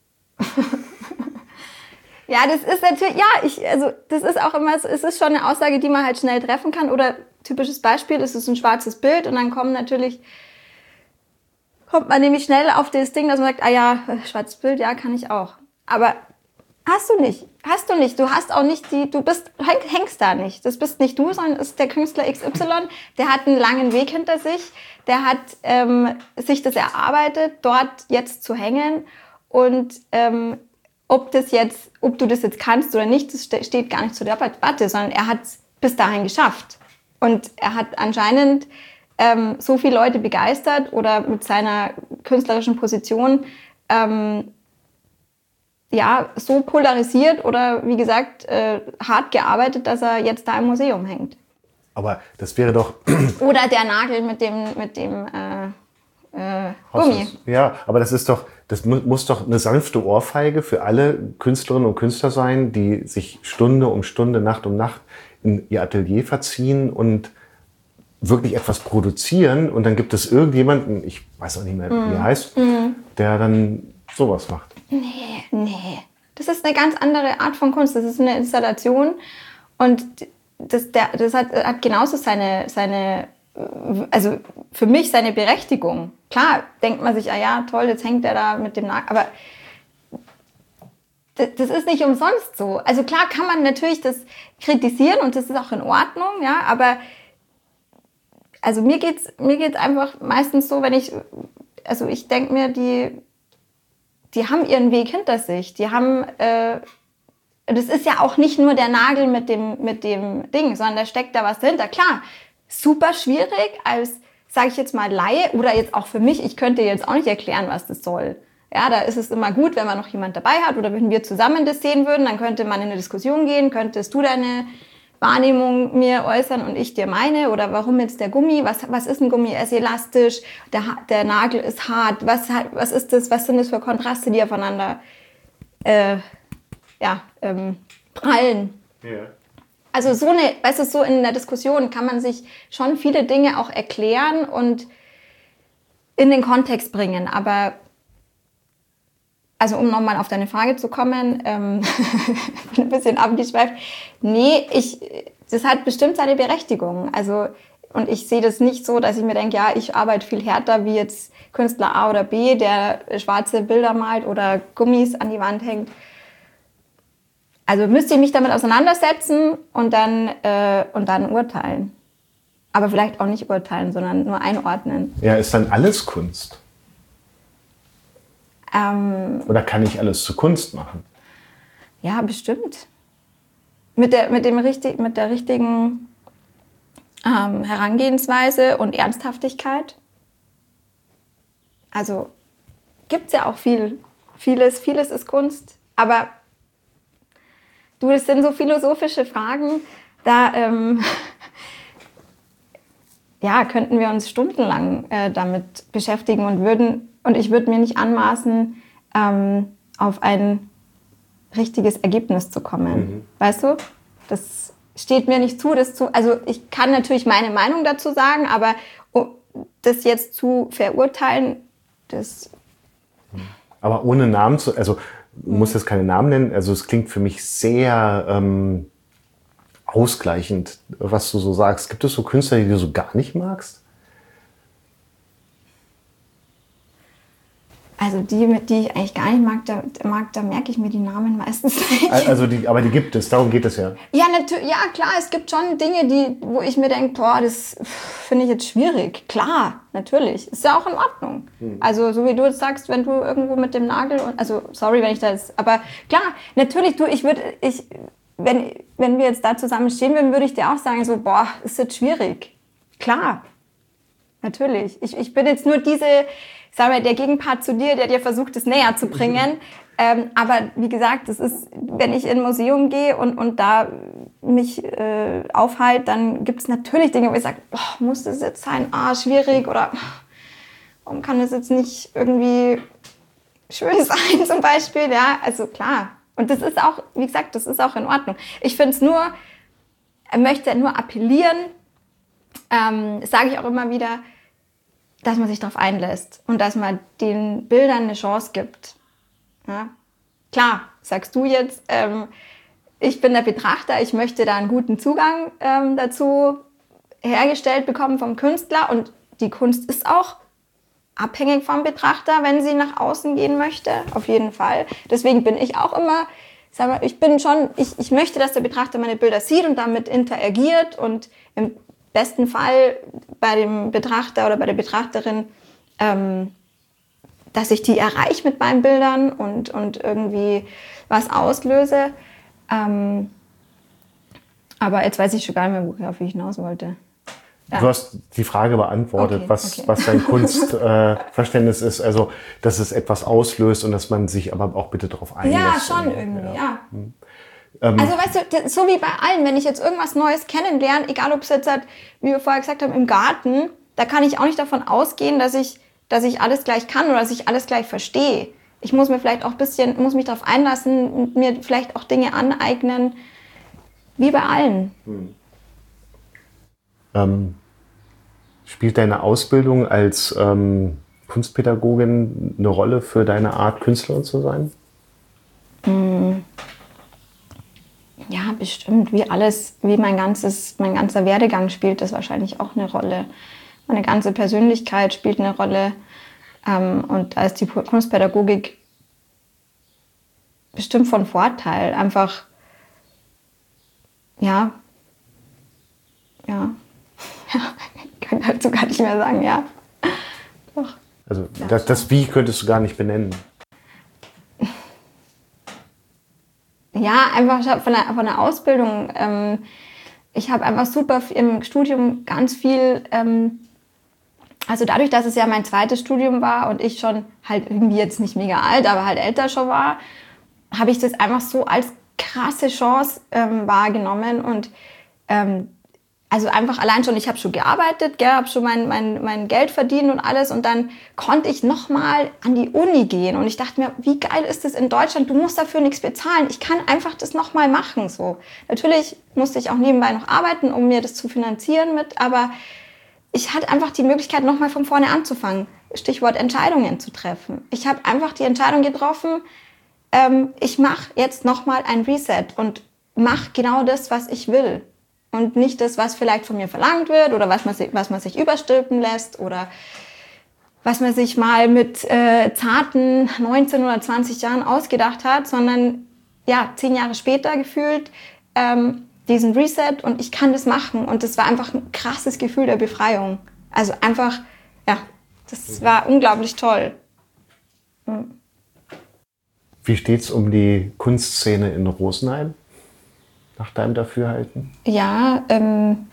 Ja, das ist natürlich, ja, ich, also das ist auch immer, es ist schon eine Aussage, die man halt schnell treffen kann. Oder typisches Beispiel, es ist ein schwarzes Bild und dann kommen natürlich, kommt man nämlich schnell auf das Ding, dass man sagt, ah ja, schwarzes Bild, ja, kann ich auch. Aber hast du nicht, hast du nicht. Du hast auch nicht die, du bist, hängst da nicht. Das bist nicht du, sondern ist der Künstler X Y, der hat einen langen Weg hinter sich, der hat ähm, sich das erarbeitet, dort jetzt zu hängen und ähm, ob das jetzt, ob du das jetzt kannst oder nicht, das steht gar nicht zur Debatte, sondern er hat es bis dahin geschafft. Und er hat anscheinend ähm, so viele Leute begeistert oder mit seiner künstlerischen Position ähm, ja, so polarisiert oder wie gesagt äh, hart gearbeitet, dass er jetzt da im Museum hängt. Aber das wäre doch... Oder der Nagel mit dem, mit dem äh, äh, Gummi. Ja, aber das ist doch, das mu- muss doch eine sanfte Ohrfeige für alle Künstlerinnen und Künstler sein, die sich Stunde um Stunde, Nacht um Nacht in ihr Atelier verziehen und wirklich etwas produzieren. Und dann gibt es irgendjemanden, ich weiß auch nicht mehr, wie er heißt, mm. der dann sowas macht. Nee, nee. Das ist eine ganz andere Art von Kunst. Das ist eine Installation und das, der, das hat, hat genauso seine, seine, also für mich seine Berechtigung. Klar denkt man sich, ah ja, toll, jetzt hängt der da mit dem Nagel, aber das, das ist nicht umsonst so. Also klar kann man natürlich das kritisieren und das ist auch in Ordnung, ja, aber also mir geht's, mir geht's einfach meistens so, wenn ich, also ich denke mir, die, die haben ihren Weg hinter sich, die haben, äh, das ist ja auch nicht nur der Nagel mit dem, mit dem Ding, sondern da steckt da was dahinter. Klar, super schwierig als, sage ich jetzt mal, Laie oder jetzt auch für mich, ich könnte jetzt auch nicht erklären, was das soll. Ja, da ist es immer gut, wenn man noch jemand dabei hat oder wenn wir zusammen das sehen würden, dann könnte man in eine Diskussion gehen, könntest du deine Wahrnehmung mir äußern und ich dir meine oder warum jetzt der Gummi, was, was ist ein Gummi, er ist elastisch, der, der Nagel ist hart, was, was ist das, was sind das für Kontraste, die aufeinander äh, ja, ähm, prallen. Ja. Also so eine, weißt du, so in der Diskussion kann man sich schon viele Dinge auch erklären und in den Kontext bringen, aber also um nochmal auf deine Frage zu kommen, ähm, ein bisschen abgeschweift. Nee, ich, das hat bestimmt seine Berechtigung. Also, und ich sehe das nicht so, dass ich mir denke, ja, ich arbeite viel härter wie jetzt Künstler A oder B, der schwarze Bilder malt oder Gummis an die Wand hängt. Also müsste ich mich damit auseinandersetzen und dann, äh, und dann urteilen. Aber vielleicht auch nicht urteilen, sondern nur einordnen. Ja, ist dann alles Kunst? Ähm, Oder kann ich alles zu Kunst machen? Ja, bestimmt. Mit der, mit dem richtig, mit der richtigen ähm, Herangehensweise und Ernsthaftigkeit. Also gibt es ja auch viel, vieles, vieles ist Kunst. Aber du, das sind so philosophische Fragen, da ähm, ja, könnten wir uns stundenlang äh, damit beschäftigen und würden Und ich würde mir nicht anmaßen, ähm, auf ein richtiges Ergebnis zu kommen. Mhm. Weißt du? Das steht mir nicht zu, das zu. Also ich kann natürlich meine Meinung dazu sagen, aber das jetzt zu verurteilen, das. Aber ohne Namen zu, also du musst jetzt keine Namen nennen. Also es klingt für mich sehr ähm, ausgleichend, was du so sagst. Gibt es so Künstler, die du so gar nicht magst? Also die, die ich eigentlich gar nicht mag, da, mag, da merke ich mir die Namen meistens nicht. Also die, aber die gibt es, darum geht es ja. Ja, natürlich, ja klar, es gibt schon Dinge, die, wo ich mir denke, boah, das finde ich jetzt schwierig. Klar, natürlich, ist ja auch in Ordnung. Hm. Also so wie du jetzt sagst, wenn du irgendwo mit dem Nagel, und, also sorry, wenn ich da jetzt, aber klar, natürlich, du, ich würde, ich, wenn, wenn wir jetzt da zusammen stehen würden, würde ich dir auch sagen, so, boah, ist jetzt schwierig. Klar, natürlich. Ich, ich bin jetzt nur diese... Sag mal, der Gegenpart zu dir, der dir versucht, es näher zu bringen. Ähm, aber wie gesagt, das ist, wenn ich in ein Museum gehe und, und da mich äh, aufhalte, dann gibt es natürlich Dinge, wo ich sage, oh, muss das jetzt sein? Ah, schwierig. Oder warum kann das jetzt nicht irgendwie schön sein zum Beispiel? Ja, also klar. Und das ist auch, wie gesagt, das ist auch in Ordnung. Ich finde es nur, er möchte nur appellieren, ähm, das sage ich auch immer wieder, dass man sich darauf einlässt und dass man den Bildern eine Chance gibt. Ja? Klar, sagst du jetzt, ähm, ich bin der Betrachter, ich möchte da einen guten Zugang ähm, dazu hergestellt bekommen vom Künstler und die Kunst ist auch abhängig vom Betrachter, wenn sie nach außen gehen möchte, auf jeden Fall. Deswegen bin ich auch immer, sag mal, ich bin schon, ich, ich möchte, dass der Betrachter meine Bilder sieht und damit interagiert und im besten Fall bei dem Betrachter oder bei der Betrachterin, ähm, dass ich die erreiche mit meinen Bildern und, und irgendwie was auslöse. Ähm, aber jetzt weiß ich schon gar nicht mehr, worauf ich hinaus wollte. Ja. Du hast die Frage beantwortet, okay, was, okay. was dein Kunstverständnis äh, ist. Also, dass es etwas auslöst und dass man sich aber auch bitte darauf einlässt. Ja, schon irgendwie, ja. ja. Hm. Also weißt du, so wie bei allen, wenn ich jetzt irgendwas Neues kennenlerne, egal ob es jetzt halt, wie wir vorher gesagt haben, im Garten, da kann ich auch nicht davon ausgehen, dass ich, dass ich alles gleich kann oder dass ich alles gleich verstehe. Ich muss mir vielleicht auch ein bisschen, muss mich darauf einlassen und mir vielleicht auch Dinge aneignen, wie bei allen. Hm. Ähm, spielt deine Ausbildung als ähm, Kunstpädagogin eine Rolle für deine Art, Künstlerin zu sein? Hm. Ja, bestimmt. Wie alles, wie mein ganzes, mein ganzer Werdegang spielt das wahrscheinlich auch eine Rolle. Meine ganze Persönlichkeit spielt eine Rolle. Ähm, und da ist die Kunstpädagogik bestimmt von Vorteil. Einfach, ja, ja, ja, ich kann dazu gar nicht mehr sagen, ja. Doch. Also das, das Wie könntest du gar nicht benennen. ja, einfach von der, von der Ausbildung. Ähm, ich habe einfach super im Studium ganz viel, ähm, also dadurch, dass es ja mein zweites Studium war und ich schon halt irgendwie jetzt nicht mega alt, aber halt älter schon war, habe ich das einfach so als krasse Chance ähm, wahrgenommen und ähm, also einfach allein schon, ich habe schon gearbeitet, habe schon mein, mein, mein Geld verdient und alles und dann konnte ich nochmal an die Uni gehen und ich dachte mir, wie geil ist das in Deutschland, du musst dafür nichts bezahlen, ich kann einfach das nochmal machen. So. Natürlich musste ich auch nebenbei noch arbeiten, um mir das zu finanzieren mit, aber ich hatte einfach die Möglichkeit, nochmal von vorne anzufangen, Stichwort Entscheidungen zu treffen. Ich habe einfach die Entscheidung getroffen, ähm, ich mache jetzt nochmal ein Reset und mache genau das, was ich will. Und nicht das, was vielleicht von mir verlangt wird oder was man sich, was man sich überstülpen lässt oder was man sich mal mit äh, zarten neunzehn oder zwanzig Jahren ausgedacht hat, sondern ja, zehn Jahre später gefühlt ähm, diesen Reset und ich kann das machen. Und das war einfach ein krasses Gefühl der Befreiung. Also einfach, ja, das war unglaublich toll. Mhm. Wie steht's um die Kunstszene in Rosenheim? Nach deinem Dafürhalten? Ja, ähm,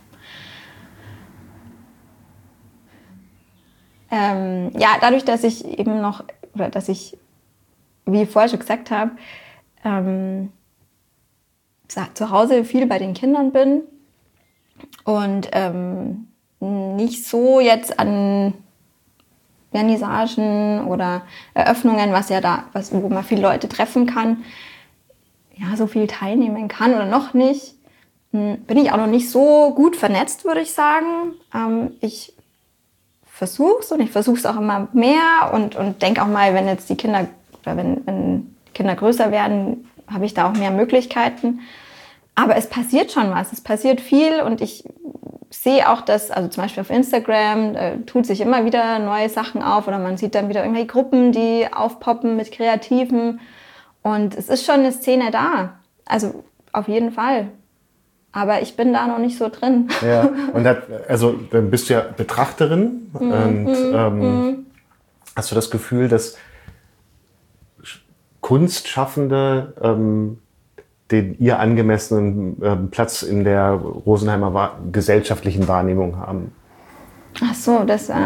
ähm, ja, dadurch, dass ich eben noch, oder dass ich, wie ich vorher schon gesagt habe, ähm, zu Hause viel bei den Kindern bin und ähm, nicht so jetzt an Vernissagen oder Eröffnungen, was ja da, was, wo man viele Leute treffen kann, ja, so viel teilnehmen kann oder noch nicht, bin ich auch noch nicht so gut vernetzt, würde ich sagen. Ähm, ich versuche es und ich versuche es auch immer mehr und, und denke auch mal, wenn jetzt die Kinder, oder wenn, wenn die Kinder größer werden, habe ich da auch mehr Möglichkeiten. Aber es passiert schon was, es passiert viel und ich sehe auch, dass, also zum Beispiel auf Instagram, äh, tut sich immer wieder neue Sachen auf oder man sieht dann wieder irgendwelche Gruppen, die aufpoppen mit Kreativen. Und es ist schon eine Szene da, also auf jeden Fall. Aber ich bin da noch nicht so drin. Ja, und das, also dann bist du ja Betrachterin mm, und mm, ähm, mm. hast du das Gefühl, dass Kunstschaffende ähm, den ihr angemessenen äh, Platz in der Rosenheimer Wahr- gesellschaftlichen Wahrnehmung haben? Ach so, das äh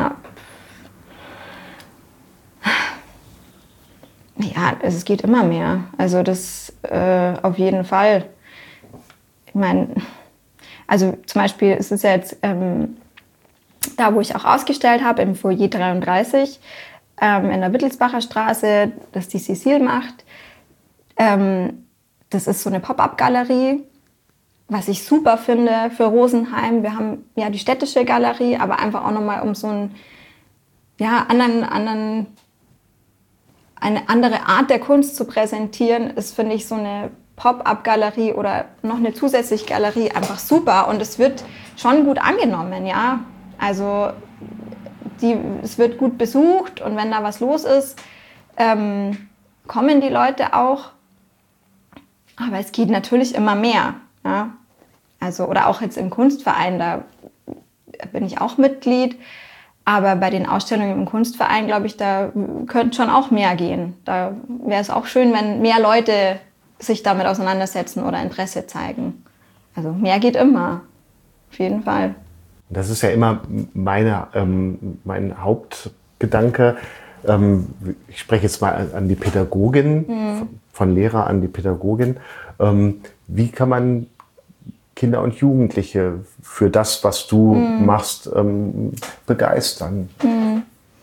ja, es geht immer mehr. Also das äh, auf jeden Fall. Ich meine, also zum Beispiel ist es ja jetzt ähm, da, wo ich auch ausgestellt habe, im Foyer dreiunddreißig, ähm, in der Wittelsbacher Straße, das die Cecile macht. Ähm, das ist so eine Pop-up-Galerie, was ich super finde für Rosenheim. Wir haben ja die städtische Galerie, aber einfach auch nochmal um so einen ja, anderen, anderen eine andere Art der Kunst zu präsentieren, ist, finde ich, so eine Pop-up-Galerie oder noch eine zusätzliche Galerie einfach super. Und es wird schon gut angenommen, ja. Also die, es wird gut besucht und wenn da was los ist, ähm, kommen die Leute auch. Aber es geht natürlich immer mehr, ja. Also, oder auch jetzt im Kunstverein, da bin ich auch Mitglied. Aber bei den Ausstellungen im Kunstverein, glaube ich, da könnte schon auch mehr gehen. Da wäre es auch schön, wenn mehr Leute sich damit auseinandersetzen oder Interesse zeigen. Also mehr geht immer, auf jeden Fall. Das ist ja immer meine, ähm, mein Hauptgedanke. Ähm, ich spreche jetzt mal an die Pädagogin, mhm. von Lehrer an die Pädagogin. Ähm, wie kann man Kinder und Jugendliche für das, was du mm. machst, ähm, begeistern? Mm.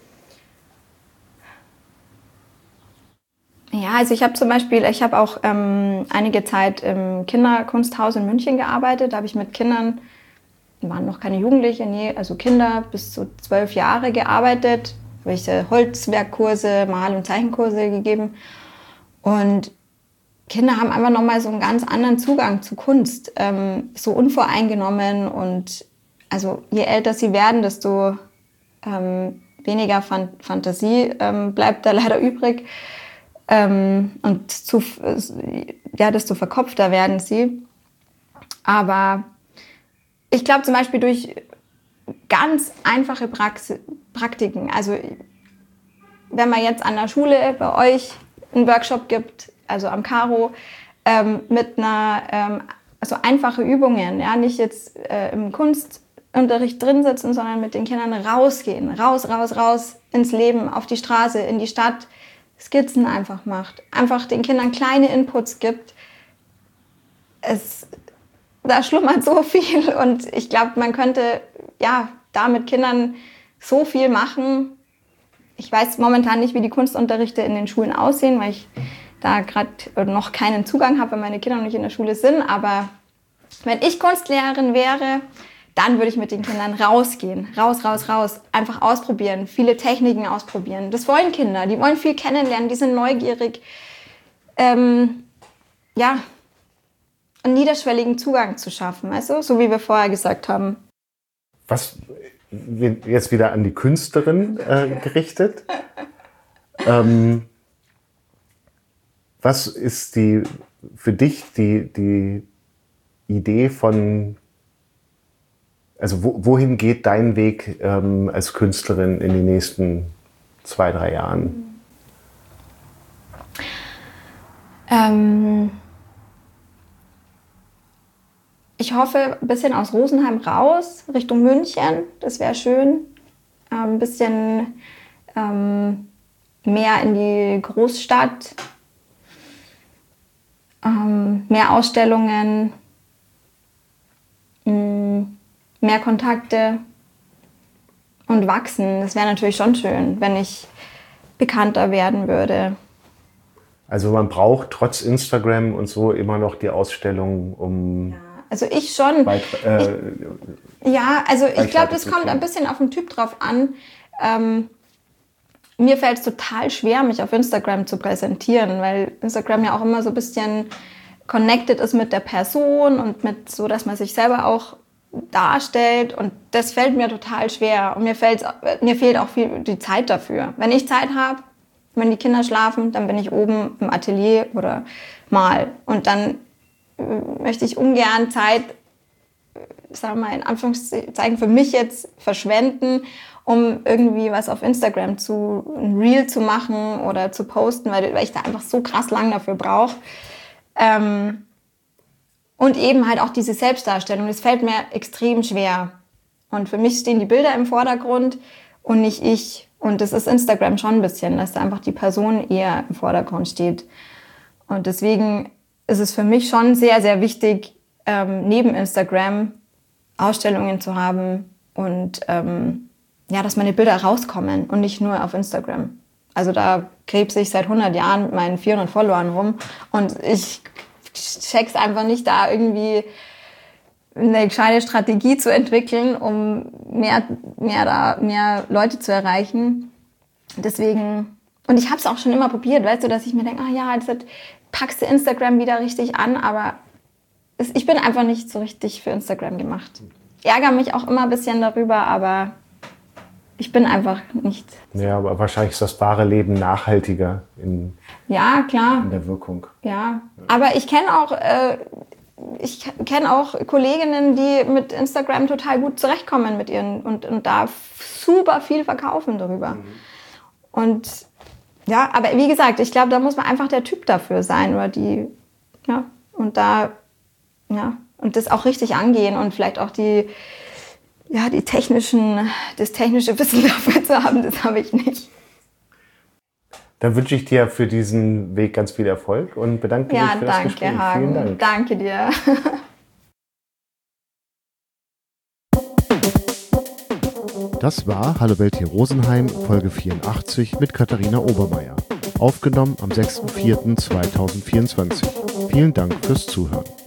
Ja, also ich habe zum Beispiel, ich habe auch ähm, einige Zeit im Kinderkunsthaus in München gearbeitet. Da habe ich mit Kindern, waren noch keine Jugendliche, nee, also Kinder bis zu zwölf Jahre gearbeitet. Habe ich äh, Holzwerkkurse, Mal- und Zeichenkurse gegeben. Und Kinder haben einfach nochmal so einen ganz anderen Zugang zu Kunst, ähm, so unvoreingenommen und also je älter sie werden, desto ähm, weniger Fan- Fantasie ähm, bleibt da leider übrig ähm, und zu, ja, desto verkopfter werden sie. Aber ich glaube zum Beispiel durch ganz einfache Prax- Praktiken, also wenn man jetzt an der Schule bei euch einen Workshop gibt, also am Karo, ähm, mit einer, ähm, also einfache Übungen, ja, nicht jetzt äh, im Kunstunterricht drin sitzen, sondern mit den Kindern rausgehen, raus, raus, raus ins Leben, auf die Straße, in die Stadt, Skizzen einfach macht, einfach den Kindern kleine Inputs gibt. Es, da schlummert so viel und ich glaube, man könnte ja da mit Kindern so viel machen. Ich weiß momentan nicht, wie die Kunstunterrichte in den Schulen aussehen, weil ich da gerade noch keinen Zugang habe, weil meine Kinder noch nicht in der Schule sind. Aber wenn ich Kunstlehrerin wäre, dann würde ich mit den Kindern rausgehen. Raus, raus, raus. Einfach ausprobieren. Viele Techniken ausprobieren. Das wollen Kinder. Die wollen viel kennenlernen. Die sind neugierig. Ähm, ja, einen niederschwelligen Zugang zu schaffen. Weißt du? So wie wir vorher gesagt haben. Was jetzt wieder an die Künstlerin äh, gerichtet. ähm, was ist die für dich die, die Idee von, also wo, wohin geht dein Weg ähm, als Künstlerin in den nächsten zwei, drei Jahren? Ähm, ich hoffe, ein bisschen aus Rosenheim raus, Richtung München, das wäre schön. Ein bisschen ähm, mehr in die Großstadt, ähm, mehr Ausstellungen, mh, mehr Kontakte und wachsen. Das wäre natürlich schon schön, wenn ich bekannter werden würde. Also man braucht trotz Instagram und so immer noch die Ausstellung, um... Ja. Also ich schon. Bei, äh, ich, ja, also ich glaube, das kommt ein bisschen auf den Typ drauf an. Ähm, mir fällt es total schwer, mich auf Instagram zu präsentieren, weil Instagram ja auch immer so ein bisschen connected ist mit der Person und mit so, dass man sich selber auch darstellt. Und das fällt mir total schwer. Und mir, fällt's, mir fehlt auch viel die Zeit dafür. Wenn ich Zeit habe, wenn die Kinder schlafen, dann bin ich oben im Atelier oder mal. Und dann möchte ich ungern Zeit, sagen wir mal in Anführungszeichen, für mich jetzt verschwenden, um irgendwie was auf Instagram zu, ein Reel zu machen oder zu posten, weil, weil ich da einfach so krass lang dafür brauche. Ähm, und eben halt auch diese Selbstdarstellung, das fällt mir extrem schwer. Und für mich stehen die Bilder im Vordergrund und nicht ich. Und das ist Instagram schon ein bisschen, dass da einfach die Person eher im Vordergrund steht. Und deswegen ist es für mich schon sehr, sehr wichtig, ähm, neben Instagram Ausstellungen zu haben und ähm, ja, dass meine Bilder rauskommen und nicht nur auf Instagram. Also da krebse ich seit hundert Jahren mit meinen vierhundert Followern rum und ich check's einfach nicht, da irgendwie eine gescheite Strategie zu entwickeln, um mehr, mehr, da, mehr Leute zu erreichen. Deswegen, und ich habe es auch schon immer probiert, weißt du, dass ich mir denke, ah ja, jetzt packst du Instagram wieder richtig an, aber es, ich bin einfach nicht so richtig für Instagram gemacht. Ich ärgere mich auch immer ein bisschen darüber, aber ich bin einfach nicht. Ja, aber wahrscheinlich ist das wahre Leben nachhaltiger in, ja, klar. in der Wirkung. Ja, aber ich kenne auch, äh, ich kenne auch Kolleginnen, die mit Instagram total gut zurechtkommen mit ihren und, und da super viel verkaufen darüber. Mhm. Und ja, aber wie gesagt, ich glaube, da muss man einfach der Typ dafür sein oder die, ja, und da, ja, und das auch richtig angehen und vielleicht auch die, ja, die technischen, das technische Wissen dafür zu haben, das habe ich nicht. Dann wünsche ich dir für diesen Weg ganz viel Erfolg und bedanke ja, mich für danke, das Gespräch. Hagen. Vielen Dank. Danke dir. Das war Hallo Welt hier Rosenheim, Folge vierundachtzig mit Katharina Obermeier. Aufgenommen am sechster vierter zweitausendvierundzwanzig. Vielen Dank fürs Zuhören.